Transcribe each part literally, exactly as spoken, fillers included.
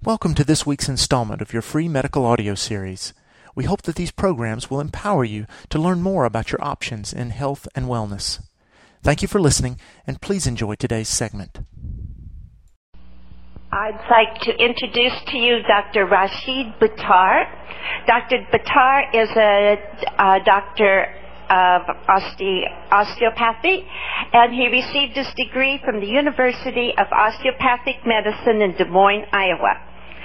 Welcome to this week's installment of your free medical audio series. We hope that these programs will empower you to learn more about your options in health and wellness. Thank you for listening, and please enjoy today's segment. I'd like to introduce to you Doctor Rashid Buttar. Doctor Buttar is a, a doctor of oste- osteopathy, and he received his degree from the University of Osteopathic Medicine in Des Moines, Iowa.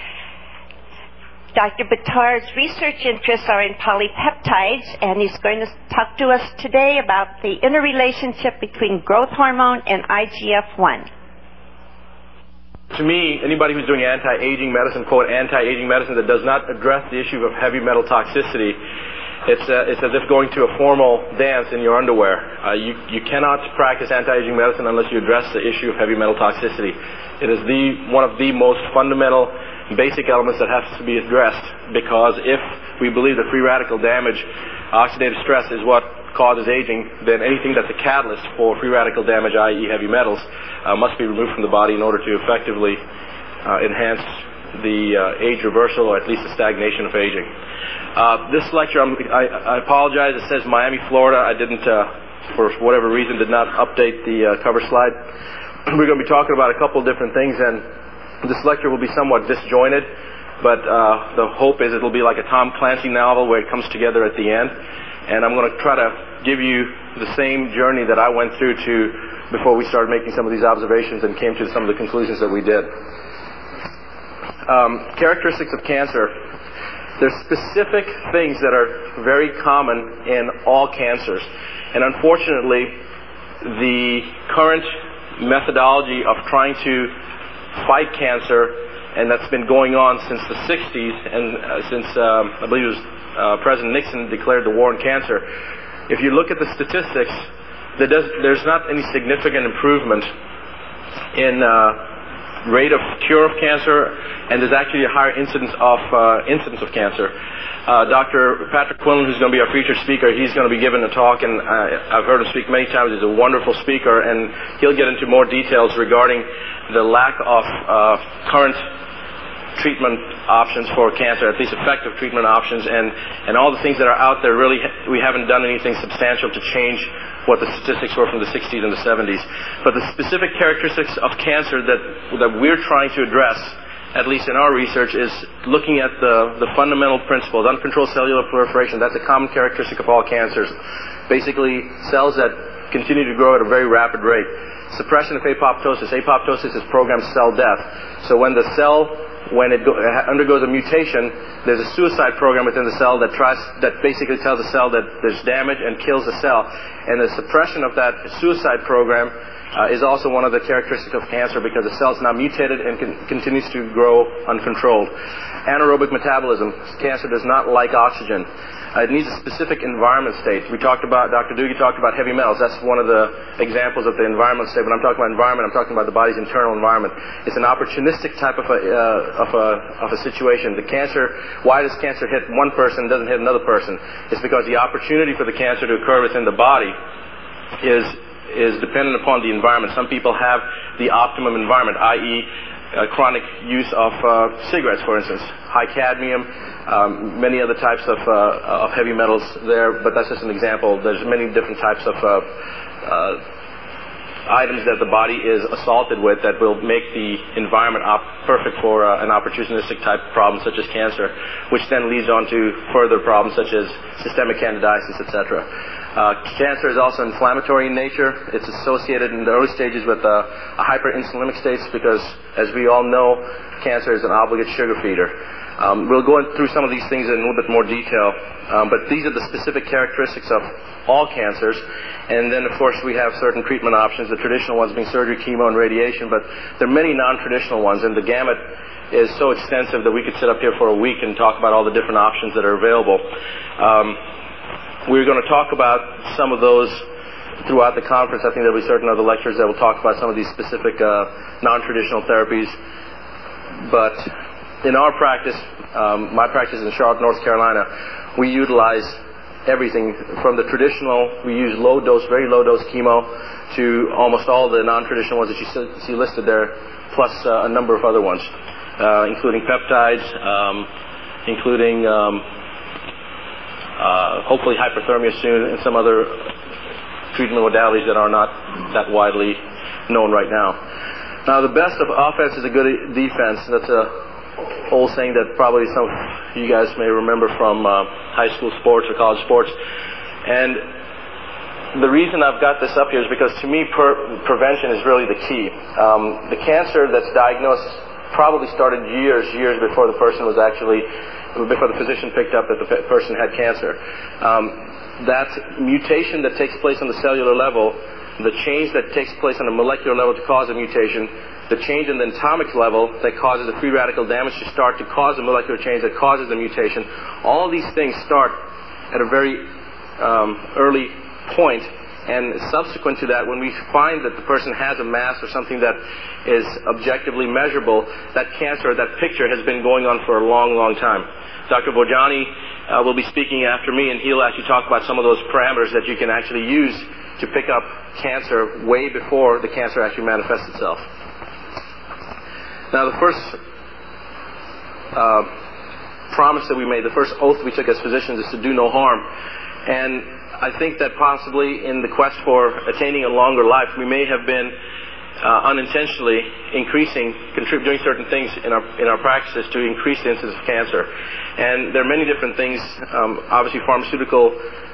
Doctor Buttar's research interests are in polypeptides, and he's going to talk to us today about the interrelationship between growth hormone and I G F one. To me, anybody who's doing anti-aging medicine, quote, anti-aging medicine that does not address the issue of heavy metal toxicity, it's, uh, it's as if going to a formal dance in your underwear. Uh, you, you cannot practice anti-aging medicine unless you address the issue of heavy metal toxicity. It is the, one of the most fundamental basic elements that has to be addressed, because if we believe that free radical damage, oxidative stress, is what causes aging, then anything that's a catalyst for free radical damage, that is heavy metals, uh, must be removed from the body in order to effectively uh, enhance the uh, age reversal, or at least the stagnation of aging. Uh, this lecture, I'm, I, I apologize, it says Miami, Florida. I didn't, uh, for whatever reason, did not update the uh, cover slide. We're going to be talking about a couple different things, and this lecture will be somewhat disjointed, but uh, the hope is it'll be like a Tom Clancy novel where it comes together at the end. And I'm going to try to give you the same journey that I went through to before we started making some of these observations and came to some of the conclusions that we did. Um, characteristics of cancer. There's specific things that are very common in all cancers. And unfortunately, the current methodology of trying to fight cancer, and that's been going on since the sixties, and uh, since um, I believe it was uh, President Nixon declared the war on cancer. If you look at the statistics, there does, there's not any significant improvement in uh, rate of cure of cancer, and there's actually a higher incidence of uh, incidence of cancer. Uh, Doctor Patrick Quinlan, who's going to be our featured speaker, he's going to be giving a talk, and uh, I've heard him speak many times. He's a wonderful speaker, and he'll get into more details regarding the lack of uh, current treatment options for cancer, at least effective treatment options, and, and all the things that are out there. Really, we haven't done anything substantial to change what the statistics were from the sixties and the seventies. But the specific characteristics of cancer that, that we're trying to address, at least in our research, is looking at the, the fundamental principles. Uncontrolled cellular proliferation, that's a common characteristic of all cancers. Basically, cells that continue to grow at a very rapid rate. Suppression of apoptosis. Apoptosis is programmed cell death. So when the cell, when it go, undergoes a mutation, there's a suicide program within the cell that tries, that basically tells the cell that there's damage and kills the cell. And the suppression of that suicide program uh, is also one of the characteristics of cancer, because the cell's now mutated and con- continues to grow uncontrolled. Anaerobic metabolism. Cancer does not like oxygen. Uh, it needs a specific environment state. We talked about, Doctor Doogie talked about heavy metals. That's one of the examples of the environment state. When I'm talking about environment, I'm talking about the body's internal environment. It's an opportunistic type of a, uh, of a, of a situation. The cancer, why does cancer hit one person and doesn't hit another person? It's because the opportunity for the cancer to occur within the body is, is dependent upon the environment. Some people have the optimum environment, that is, Uh, chronic use of uh, cigarettes, for instance, high cadmium, um, many other types of, uh, of heavy metals there, but that's just an example. There's many different types of uh, uh, items that the body is assaulted with that will make the environment op- perfect for uh, an opportunistic type of problem such as cancer, which then leads on to further problems such as systemic candidiasis, et cetera. Uh, cancer is also inflammatory in nature. It's associated in the early stages with uh, a hyperinsulinic states, because, as we all know, cancer is an obligate sugar feeder. Um, we'll go through some of these things in a little bit more detail, um, but these are the specific characteristics of all cancers. And then, of course, we have certain treatment options, the traditional ones being surgery, chemo, and radiation, but there are many non-traditional ones, and the gamut is so extensive that we could sit up here for a week and talk about all the different options that are available. Um, We're going to talk about some of those throughout the conference. I think there'll be certain other lectures that will talk about some of these specific uh, non-traditional therapies. But in our practice, um, my practice in Charlotte, North Carolina, we utilize everything from the traditional. We use low dose, very low dose chemo, to almost all the non-traditional ones that you see listed there, plus uh, a number of other ones. uh, including peptides, um, including um, uh, hopefully hyperthermia soon, and some other treatment modalities that are not that widely known right now. Now, the best of offense is a good defense. That's a old saying that probably some of you guys may remember from uh, high school sports or college sports. And the reason I've got this up here is because to me per- prevention is really the key. Um, the cancer that's diagnosed probably started years, years before the person was actually, before the physician picked up that the pe- person had cancer. Um, that mutation that takes place on the cellular level, the change that takes place on a molecular level to cause a mutation, the change in the atomic level that causes the free radical damage to start to cause a molecular change that causes the mutation, all these things start at a very um, early point. And subsequent to that, when we find that the person has a mass or something that is objectively measurable, that cancer, that picture has been going on for a long, long time. Doctor Bojani uh, will be speaking after me, and he'll actually talk about some of those parameters that you can actually use to pick up cancer way before the cancer actually manifests itself. Now, the first uh, promise that we made, the first oath we took as physicians is to do no harm. And I think that possibly in the quest for attaining a longer life, we may have been uh, unintentionally increasing, contrib- doing certain things in our in our practices to increase the incidence of cancer. And there are many different things. Um, obviously, pharmaceutical,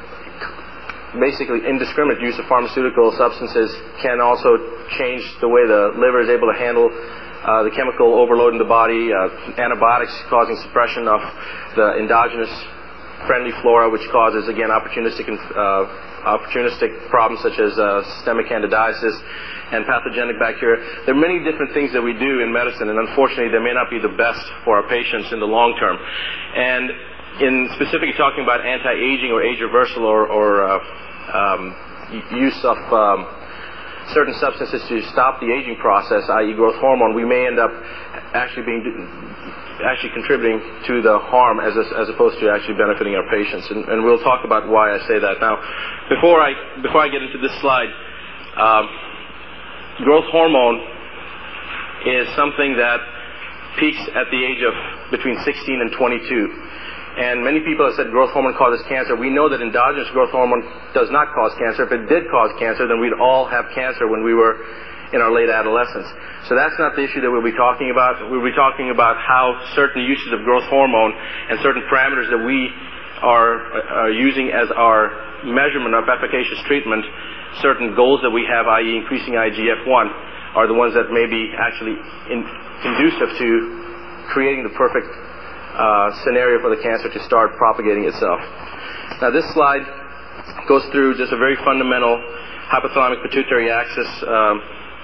basically indiscriminate use of pharmaceutical substances can also change the way the liver is able to handle uh, the chemical overload in the body. Uh, antibiotics causing suppression of the endogenous friendly flora, which causes, again, opportunistic uh, opportunistic problems such as uh, systemic candidiasis and pathogenic bacteria. There are many different things that we do in medicine, and unfortunately they may not be the best for our patients in the long term. And in specifically talking about anti-aging or age reversal or, or uh, um, use of um, certain substances to stop the aging process, that is growth hormone, we may end up actually being actually contributing to the harm as as opposed to actually benefiting our patients, and, and we'll talk about why I say that. Now, before I before I get into this slide, um, growth hormone is something that peaks at the age of between sixteen and twenty-two, and many people have said growth hormone causes cancer. We know that endogenous growth hormone does not cause cancer. If it did cause cancer, then we'd all have cancer when we were in our late adolescence. So that's not the issue that we'll be talking about. We'll be talking about how certain uses of growth hormone and certain parameters that we are, are using as our measurement of efficacious treatment, certain goals that we have, that is increasing I G F one, are the ones that may be actually in, conducive to creating the perfect uh, scenario for the cancer to start propagating itself. Now, this slide goes through just a very fundamental hypothalamic pituitary axis um,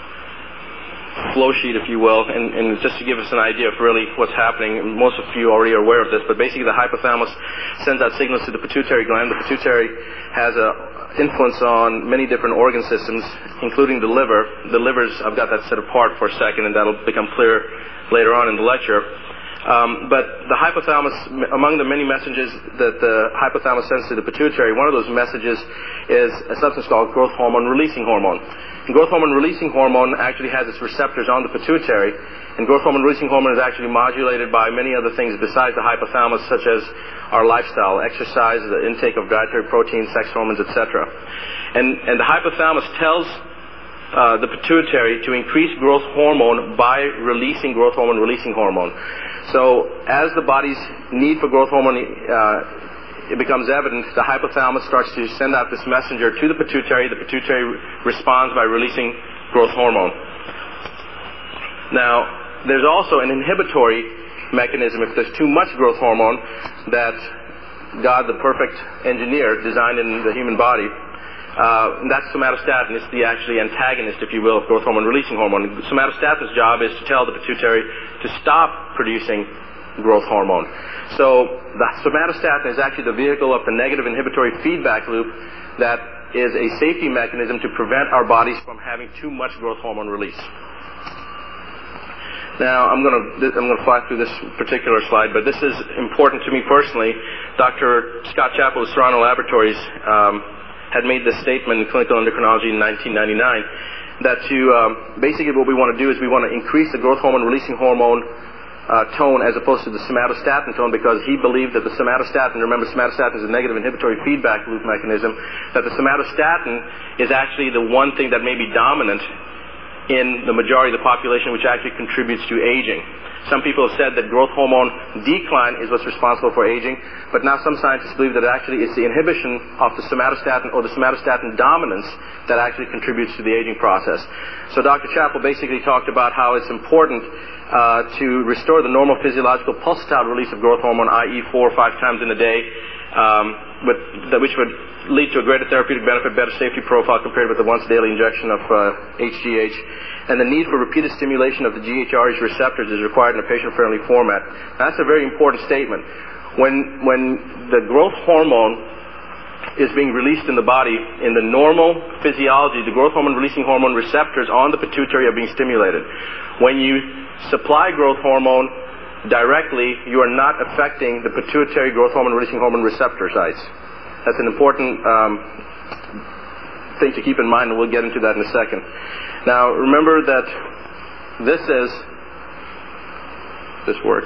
flow sheet, if you will, and, and just to give us an idea of really what's happening. Most of you already are aware of this, but basically the hypothalamus sends out signals to the pituitary gland. The pituitary has an influence on many different organ systems, including the liver. The liver's, I've got that set apart for a second, and that'll become clear later on in the lecture. Um, but the hypothalamus, among the many messages that the hypothalamus sends to the pituitary, one of those messages is a substance called growth hormone releasing hormone. And growth hormone releasing hormone actually has its receptors on the pituitary, and growth hormone releasing hormone is actually modulated by many other things besides the hypothalamus, such as our lifestyle, exercise, the intake of dietary protein, sex hormones, et cetera. And, and the hypothalamus tells uh, the pituitary to increase growth hormone by releasing growth hormone releasing hormone. So as the body's need for growth hormone uh, it becomes evident, the hypothalamus starts to send out this messenger to the pituitary. The pituitary responds by releasing growth hormone. Now, there's also an inhibitory mechanism if there's too much growth hormone that God, the perfect engineer, designed in the human body. Uh, and that's somatostatin. It's the actually antagonist, if you will, of growth hormone releasing hormone. Somatostatin's job is to tell the pituitary to stop producing growth hormone. So the somatostatin is actually the vehicle of the negative inhibitory feedback loop that is a safety mechanism to prevent our bodies from having too much growth hormone release. Now, I'm going to I'm going to fly through this particular slide, but this is important to me personally. Doctor Scott Chappell of Serrano Laboratories um, had made this statement in Clinical Endocrinology in nineteen ninety-nine that to um, basically what we want to do is we want to increase the growth hormone releasing hormone uh, tone as opposed to the somatostatin tone, because he believed that the somatostatin, remember somatostatin is a negative inhibitory feedback loop mechanism, that the somatostatin is actually the one thing that may be dominant in the majority of the population, which actually contributes to aging. Some people have said that growth hormone decline is what's responsible for aging, but now some scientists believe that actually it's the inhibition of the somatostatin or the somatostatin dominance that actually contributes to the aging process. So Doctor Chappell basically talked about how it's important uh, to restore the normal physiological pulsatile release of growth hormone, that is four or five times in a day, um, with, that, which would lead to a greater therapeutic benefit, better safety profile compared with the once daily injection of uh, H G H. And the need for repeated stimulation of the G H R H receptors is required in a patient-friendly format. Now, that's a very important statement. When, when the growth hormone is being released in the body, in the normal physiology, the growth hormone-releasing hormone receptors on the pituitary are being stimulated. When you supply growth hormone directly, you are not affecting the pituitary growth hormone-releasing hormone receptor sites. That's an important um, thing to keep in mind, and we'll get into that in a second. Now, remember that this is, this works.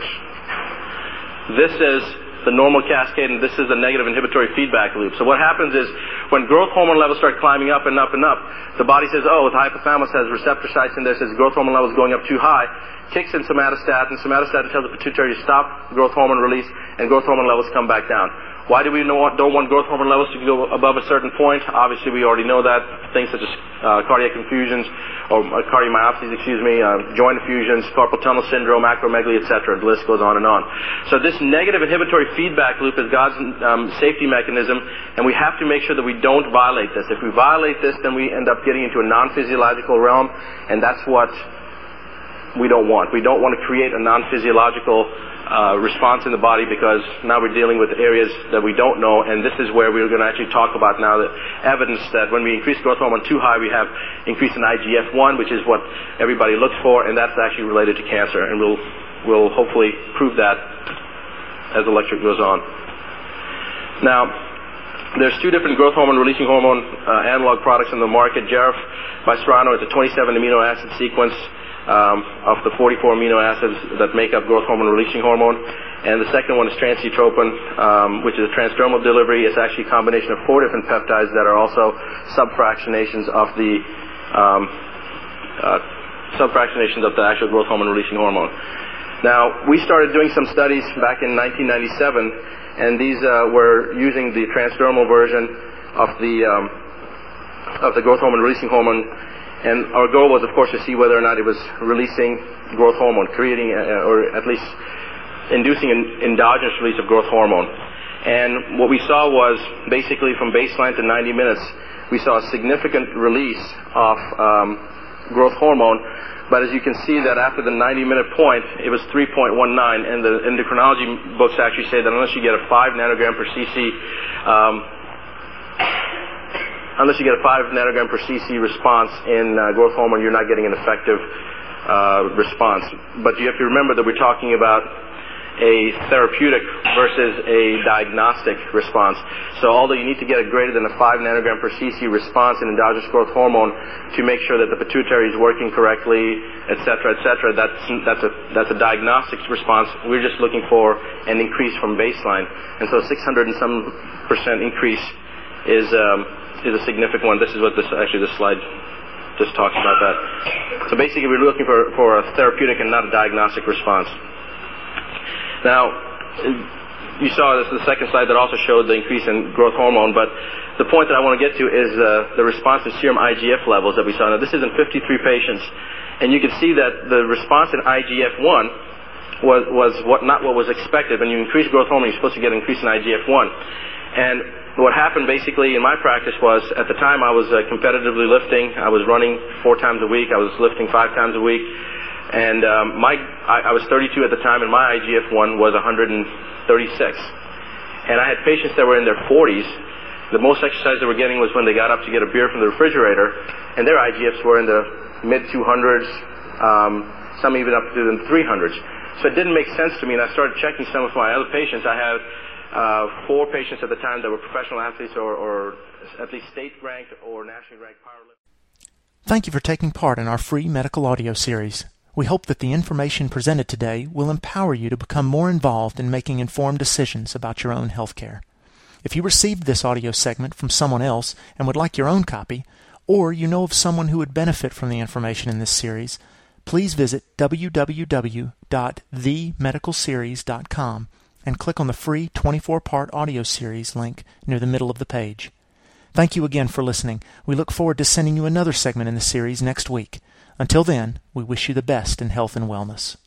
This is the normal cascade, and this is the negative inhibitory feedback loop. So what happens is, when growth hormone levels start climbing up and up and up, the body says, oh, the hypothalamus has receptor sites in there, says growth hormone levels going up too high, kicks in somatostatin, somatostatin tells the pituitary to stop growth hormone release, and growth hormone levels come back down. Why do we know, don't want growth hormone levels to go above a certain point? Obviously, we already know that. Things such as uh, cardiac infusions, or uh, cardiomyopathies, excuse me, uh, joint effusions, carpal tunnel syndrome, acromegaly, et cetera. The list goes on and on. So this negative inhibitory feedback loop is God's um, safety mechanism, and we have to make sure that we don't violate this. If we violate this, then we end up getting into a non-physiological realm, and that's what we don't want. We don't want to create a non-physiological Uh, response in the body, because now we're dealing with areas that we don't know, and this is where we're going to actually talk about now the evidence that when we increase growth hormone too high, we have increase in I G F one, which is what everybody looks for, and that's actually related to cancer, and we'll we'll hopefully prove that as the lecture goes on. Now, there's two different growth hormone releasing hormone uh, analog products in the market. Jaref by Serrano is a twenty-seven amino acid sequence Um, of the forty-four amino acids that make up growth hormone releasing hormone, and the second one is transutropin, um, which is a transdermal delivery. It's actually a combination of four different peptides that are also subfractionations of the um, uh, subfractionations of the actual growth hormone releasing hormone. Now, we started doing some studies back in nineteen ninety-seven, and these uh, were using the transdermal version of the um, of the growth hormone releasing hormone. And our goal was, of course, to see whether or not it was releasing growth hormone, creating, uh, or at least inducing an endogenous release of growth hormone. And what we saw was, basically from baseline to ninety minutes, we saw a significant release of um, growth hormone. But as you can see that after the ninety minute point, it was three point one nine. And the endocrinology books actually say that unless you get a five nanogram per cc, um, Unless you get a five nanogram per cc response in uh, growth hormone, you're not getting an effective uh, response. But you have to remember that we're talking about a therapeutic versus a diagnostic response. So although you need to get a greater than a five nanogram per cc response in endogenous growth hormone to make sure that the pituitary is working correctly, et cetera, et cetera, that's, that's, a, that's a diagnostic response. We're just looking for an increase from baseline. And so six hundred and some percent increase is... Um, is a significant one. This is what this, actually this slide just talks about that. So basically we're looking for, for a therapeutic and not a diagnostic response. Now, you saw this, the second slide that also showed the increase in growth hormone, but the point that I want to get to is uh, the response to serum I G F levels that we saw. Now this is in fifty-three patients, and you can see that the response in I G F one was, was what, not what was expected. When you increase growth hormone, you're supposed to get an increase in I G F one. And what happened basically in my practice was, at the time I was uh, competitively lifting. I was running four times a week. I was lifting five times a week. And um, my, I, I was thirty-two at the time, and my I G F one was one hundred thirty-six. And I had patients that were in their forties. The most exercise they were getting was when they got up to get a beer from the refrigerator, and their I G Fs were in the mid two hundreds, um, some even up to the three hundreds. So it didn't make sense to me, and I started checking some of my other patients. I had Uh, four patients at the time that were professional athletes or, or at least state-ranked or nationally ranked powerlifters. Thank you for taking part in our free medical audio series. We hope that the information presented today will empower you to become more involved in making informed decisions about your own health care. If you received this audio segment from someone else and would like your own copy, or you know of someone who would benefit from the information in this series, please visit w w w dot the medical series dot com and click on the free twenty-four part audio series link near the middle of the page. Thank you again for listening. We look forward to sending you another segment in the series next week. Until then, we wish you the best in health and wellness.